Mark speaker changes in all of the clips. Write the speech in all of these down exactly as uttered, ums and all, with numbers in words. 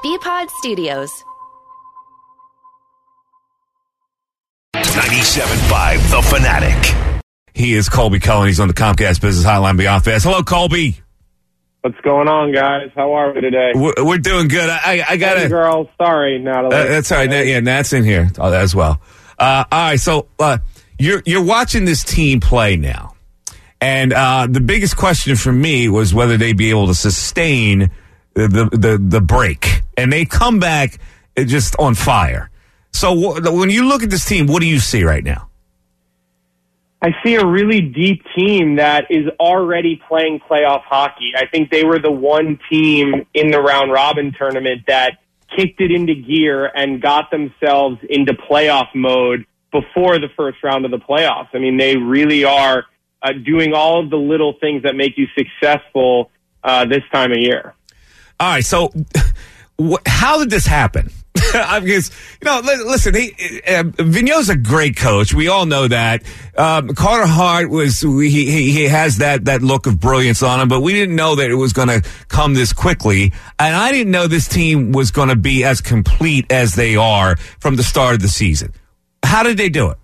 Speaker 1: B-Pod Studios.
Speaker 2: ninety-seven point five The Fanatic.
Speaker 3: He is Colby Cullen. He's on the Comcast Business Hotline Beyond Fast. Hello, Colby.
Speaker 4: What's going on, guys? How are we today?
Speaker 3: We're, we're doing good. I, I got
Speaker 4: Hey,
Speaker 3: to...
Speaker 4: girl, sorry, Natalie.
Speaker 3: Uh, that's all right. Yeah, Nat's in here as well. Uh, all right, so uh, you're you're watching this team play now. And uh, the biggest question for me was whether they'd be able to sustain the, the, the, the break. And they come back just on fire. So w- when you look at this team, what do you see right now?
Speaker 4: I see a really deep team that is already playing playoff hockey. I think they were the one team in the round robin tournament that kicked it into gear and got themselves into playoff mode before the first round of the playoffs. I mean, they really are uh, doing all of the little things that make you successful uh, this time of year.
Speaker 3: All right, so wh- how did this happen? Because, you know, listen, he, uh, Vigneault's a great coach. We all know that. Um, Carter Hart was, he, he, he has that, that look of brilliance on him, but we didn't know that it was going to come this quickly. And I didn't know this team was going to be as complete as they are from the start of the season. How did they do it?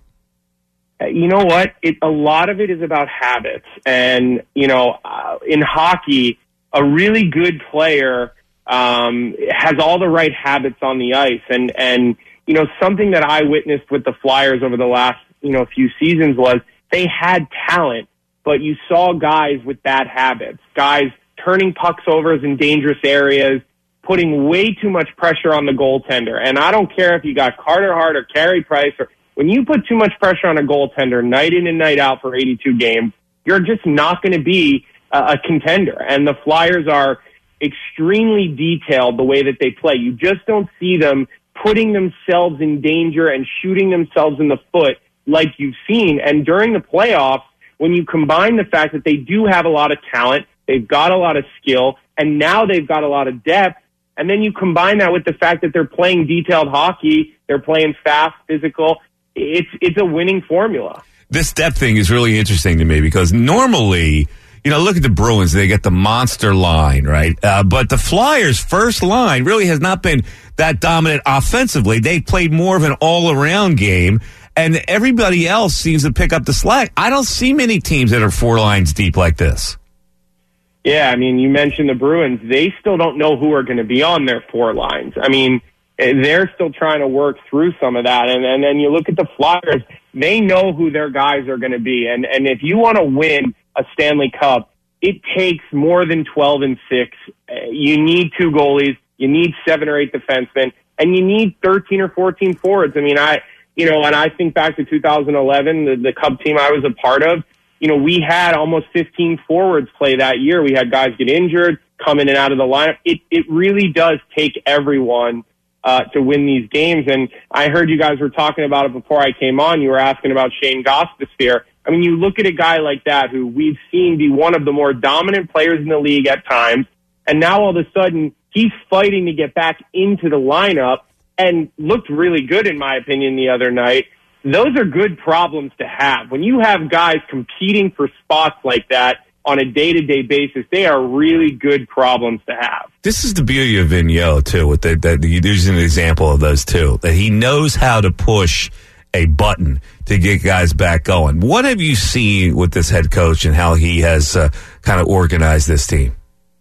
Speaker 4: You know what? It, a lot of it is about habits. And, you know, uh, in hockey, a really good player Um, has all the right habits on the ice. And, and, you know, something that I witnessed with the Flyers over the last, you know, few seasons was they had talent, but you saw guys with bad habits, guys turning pucks over in dangerous areas, putting way too much pressure on the goaltender. And I don't care if you got Carter Hart or Carey Price, or when you put too much pressure on a goaltender night in and night out for eighty-two games, you're just not going to be a, a contender. And the Flyers are extremely detailed the way that they play. You just don't see them putting themselves in danger and shooting themselves in the foot like you've seen. And during the playoffs, when you combine the fact that they do have a lot of talent, they've got a lot of skill, and now they've got a lot of depth, and then you combine that with the fact that they're playing detailed hockey, they're playing fast, physical, it's it's a winning formula.
Speaker 3: This depth thing is really interesting to me because normally, you know, look at the Bruins. They get the monster line, right? Uh, but the Flyers' first line really has not been that dominant offensively. They played more of an all-around game, and everybody else seems to pick up the slack. I don't see many teams that are four lines deep like this.
Speaker 4: Yeah, I mean, you mentioned the Bruins. They still don't know who are going to be on their four lines. I mean, they're still trying to work through some of that. And, and then you look at the Flyers. They know who their guys are going to be. And, and if you want to win a Stanley Cup, it takes more than twelve and six. You need two goalies, you need seven or eight defensemen, and you need thirteen or fourteen forwards. I mean, I, you know, and I think back to two thousand eleven, the, the Cub team I was a part of, you know, we had almost fifteen forwards play that year. We had guys get injured, come in and out of the lineup. It, it really does take everyone uh, to win these games. And I heard you guys were talking about it before I came on. You were asking about Shane Gostisbehere. I mean, you look at a guy like that who we've seen be one of the more dominant players in the league at times, and now all of a sudden he's fighting to get back into the lineup and looked really good, in my opinion, the other night. Those are good problems to have. When you have guys competing for spots like that on a day-to-day basis, they are really good problems to have.
Speaker 3: This is the beauty of Vigneault, too, with the, that there's an example of those, too, that he knows how to push a button to get guys back going. What have you seen with this head coach and how he has uh, kind of organized this team?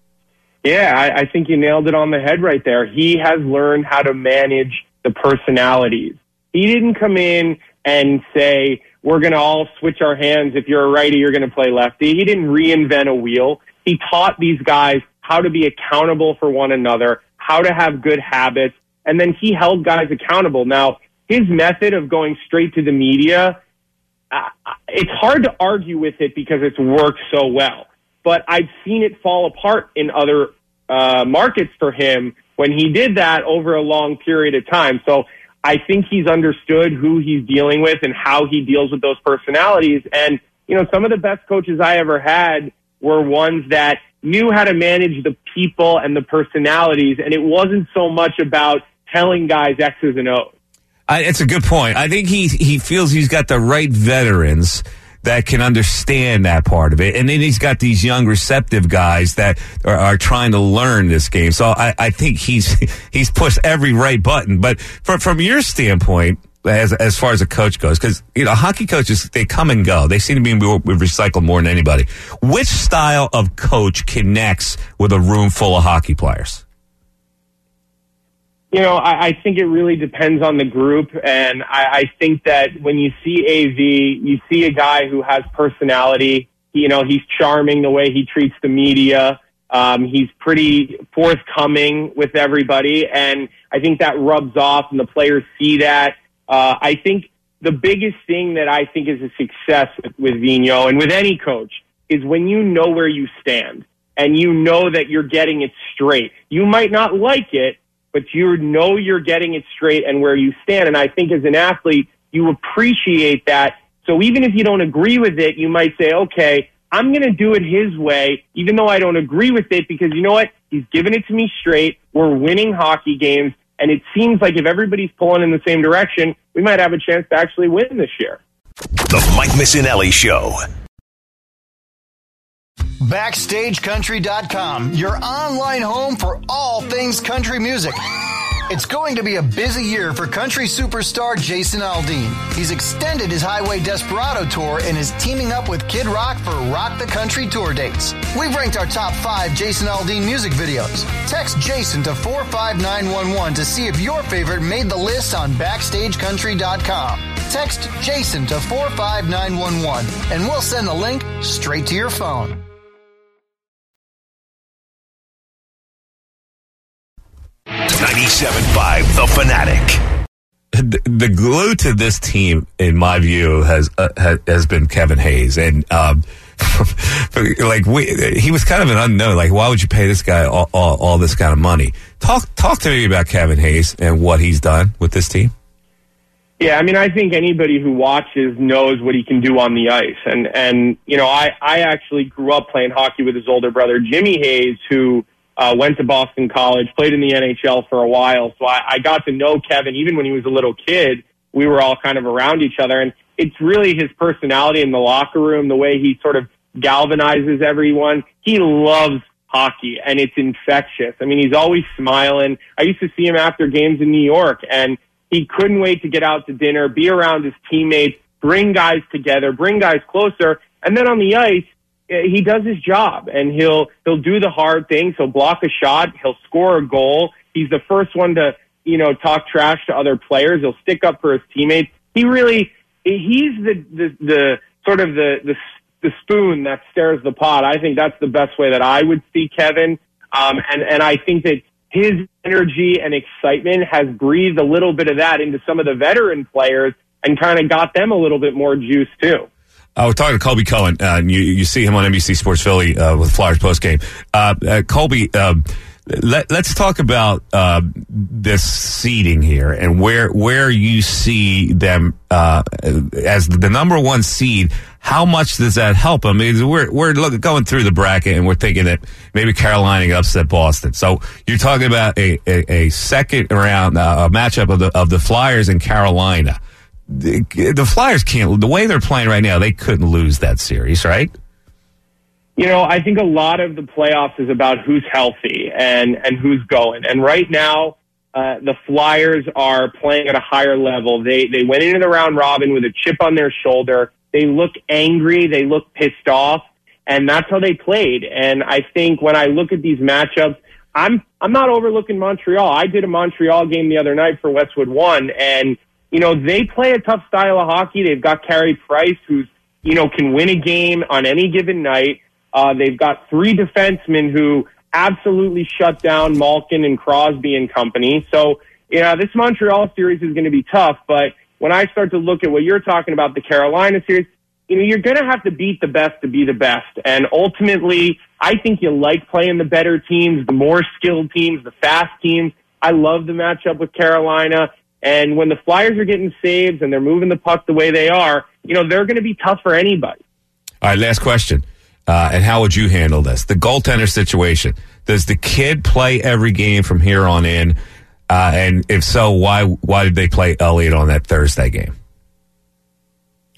Speaker 4: Yeah, I, I think you nailed it on the head right there. He has learned how to manage the personalities. He didn't come in and say, we're going to all switch our hands. If you're a righty, you're going to play lefty. He didn't reinvent a wheel. He taught these guys how to be accountable for one another, how to have good habits, and then he held guys accountable. Now, his method of going straight to the media, uh, it's hard to argue with it because it's worked so well. But I've seen it fall apart in other uh, markets for him when he did that over a long period of time. So I think he's understood who he's dealing with and how he deals with those personalities. And, you know, some of the best coaches I ever had were ones that knew how to manage the people and the personalities, and it wasn't so much about telling guys X's and O's.
Speaker 3: I, it's a good point. I think he he feels he's got the right veterans that can understand that part of it. And then he's got these young receptive guys that are, are trying to learn this game. So I, I think he's he's pushed every right button. But from, from your standpoint, as as far as a coach goes, because, you know, hockey coaches, they come and go. They seem to be recycled more than anybody. Which style of coach connects with a room full of hockey players?
Speaker 4: You know, I, I think it really depends on the group, and I, I think that when you see A V, you see a guy who has personality. You know, he's charming the way he treats the media. Um, he's pretty forthcoming with everybody, and I think that rubs off, and the players see that. Uh, I think the biggest thing that I think is a success with, with Vigneault and with any coach is when you know where you stand, and you know that you're getting it straight. You might not like it, but you know you're getting it straight and where you stand. And I think as an athlete, you appreciate that. So even if you don't agree with it, you might say, okay, I'm going to do it his way, even though I don't agree with it, because you know what? He's giving it to me straight. We're winning hockey games. And it seems like if everybody's pulling in the same direction, we might have a chance to actually win this year.
Speaker 2: The Mike Missanelli Show.
Speaker 1: Backstage Country dot com, your online home for all things country music. It's going to be a busy year for country superstar Jason Aldean. He's extended his Highway Desperado tour and is teaming up with Kid Rock for Rock the Country tour dates. We've ranked our top five Jason Aldean music videos. Text Jason to four five nine one one to see if your favorite made the list on Backstage Country dot com. Text Jason to four five nine one one and we'll send the link straight to your phone.
Speaker 2: ninety-seven point five The Fanatic.
Speaker 3: The, the glue to this team, in my view, has uh, has been Kevin Hayes, and um, like we, he was kind of an unknown. Like, why would you pay this guy all, all, all this kind of money? Talk talk to me about Kevin Hayes and what he's done with this team.
Speaker 4: Yeah, I mean, I think anybody who watches knows what he can do on the ice, and and you know, I I actually grew up playing hockey with his older brother Jimmy Hayes, who Uh, went to Boston College, played in the N H L for a while. So I, I got to know Kevin even when he was a little kid. We were all kind of around each other. And it's really his personality in the locker room, the way he sort of galvanizes everyone. He loves hockey, and it's infectious. I mean, he's always smiling. I used to see him after games in New York, and he couldn't wait to get out to dinner, be around his teammates, bring guys together, bring guys closer. And then on the ice, he does his job, and he'll he'll do the hard things. He'll block a shot. He'll score a goal. He's the first one to, you know, talk trash to other players. He'll stick up for his teammates. He really, he's the the, the sort of the, the the spoon that stirs the pot. I think that's the best way that I would see Kevin. Um, and and I think that his energy and excitement has breathed a little bit of that into some of the veteran players and kind of got them a little bit more juice too.
Speaker 3: Uh, we're talking to Colby Cohen, uh, and you, you see him on N B C Sports Philly uh, with Flyers postgame. Uh, uh, Colby, uh, let, let's talk about uh, this seeding here and where where you see them uh, as the number one seed. How much does that help them? I mean, we're we're look, going through the bracket, and we're thinking that maybe Carolina can upset Boston. So you're talking about a, a, a second round uh, a matchup of the of the Flyers and Carolina. The, the Flyers can't, the way they're playing right now, they couldn't lose that series, right?
Speaker 4: You know, I think a lot of the playoffs is about who's healthy and, and who's going. And right now, uh, the Flyers are playing at a higher level. They, they went into the round robin with a chip on their shoulder. They look angry. They look pissed off. And that's how they played. And I think when I look at these matchups, I'm, I'm not overlooking Montreal. I did a Montreal game the other night for Westwood One, and you know, they play a tough style of hockey. They've got Carey Price, who's, you know, can win a game on any given night. Uh, they've got three defensemen who absolutely shut down Malkin and Crosby and company. So, yeah, this Montreal series is going to be tough. But when I start to look at what you're talking about, the Carolina series, you know, you're going to have to beat the best to be the best. And ultimately, I think you like playing the better teams, the more skilled teams, the fast teams. I love the matchup with Carolina. And when the Flyers are getting saves and they're moving the puck the way they are, you know, they're going to be tough for anybody.
Speaker 3: All right, last question. Uh, and how would you handle this? The goaltender situation. Does the kid play every game from here on in? Uh, and if so, why why did they play Elliott on that Thursday game?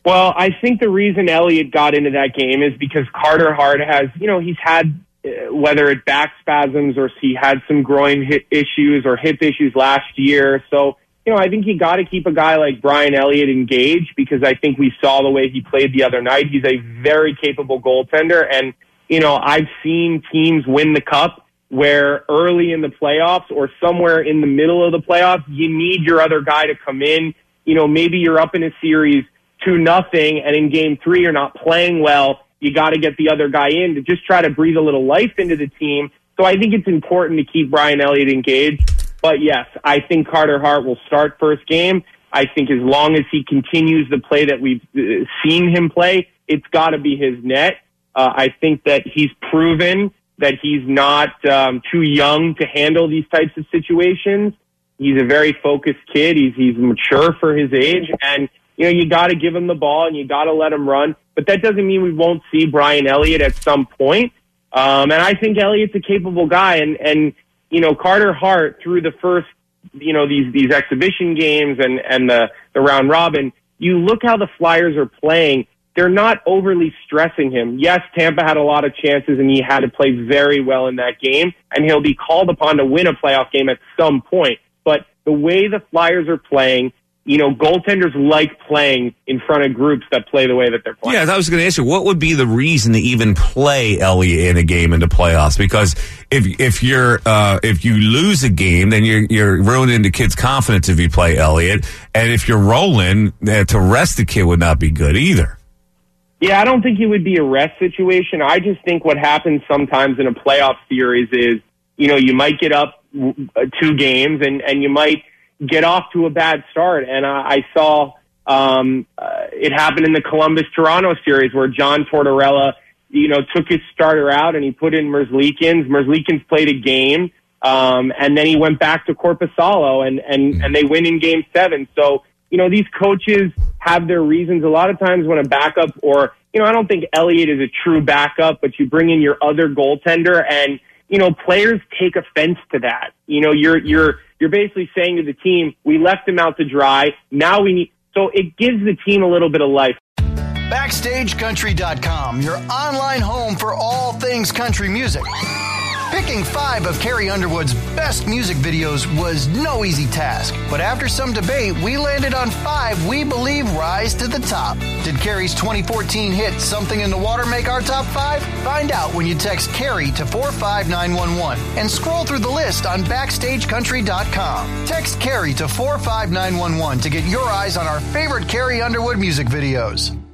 Speaker 4: Well, I think the reason Elliott got into that game is because Carter Hart has, you know, he's had, uh, whether it back spasms or he had some groin hip issues or hip issues last year. So, you know, I think you got to keep a guy like Brian Elliott engaged, because I think we saw the way he played the other night. He's a very capable goaltender. And, you know, I've seen teams win the cup where early in the playoffs or somewhere in the middle of the playoffs, you need your other guy to come in. You know, maybe you're up in a series two nothing, and in game three you're not playing well. You got to get the other guy in to just try to breathe a little life into the team. So I think it's important to keep Brian Elliott engaged. But yes, I think Carter Hart will start first game. I think as long as he continues the play that we've seen him play, it's got to be his net. Uh, I think that he's proven that he's not um, too young to handle these types of situations. He's a very focused kid. He's he's mature for his age, and you know you got to give him the ball and you got to let him run. But that doesn't mean we won't see Brian Elliott at some point. Um, and I think Elliott's a capable guy, and and you know Carter Hart through the first you know these these exhibition games and and the the round robin. You look how the Flyers are playing. They're not overly stressing him. Yes, Tampa had a lot of chances, and he had to play very well in that game, and he'll be called upon to win a playoff game at some point. But the way the Flyers are playing, you know, goaltenders like playing in front of groups that play the way that they're playing.
Speaker 3: Yeah, I was going to ask you, what would be the reason to even play Elliott in a game in the playoffs? Because if if you're uh, if you lose a game, then you're you're ruining the kid's confidence if you play Elliott, and if you're rolling, uh, to rest the kid would not be good either.
Speaker 4: Yeah, I don't think it would be a rest situation. I just think what happens sometimes in a playoff series is, you know, you might get up two games and, and you might get off to a bad start. And I, I saw um, uh, it happen in the Columbus-Toronto series where John Tortorella, you know, took his starter out and he put in Merzlikins. Merzlikins played a game, um, and then he went back to Korpisalo, and, and, and they win in game seven. So, you know, these coaches have their reasons. A lot of times when a backup or, you know, I don't think Elliott is a true backup, but you bring in your other goaltender and, you know, players take offense to that. You know, you're, you're, you're basically saying to the team, we left him out to dry. Now we need, so it gives the team a little bit of life.
Speaker 1: Backstage Country dot com, your online home for all things country music. Picking five of Carrie Underwood's best music videos was no easy task, but after some debate, we landed on five we believe rise to the top. Did Carrie's twenty fourteen hit Something in the Water make our top five? Find out when you text Carrie to four five nine one one and scroll through the list on Backstage Country dot com. Text Carrie to four five nine one one to get your eyes on our favorite Carrie Underwood music videos.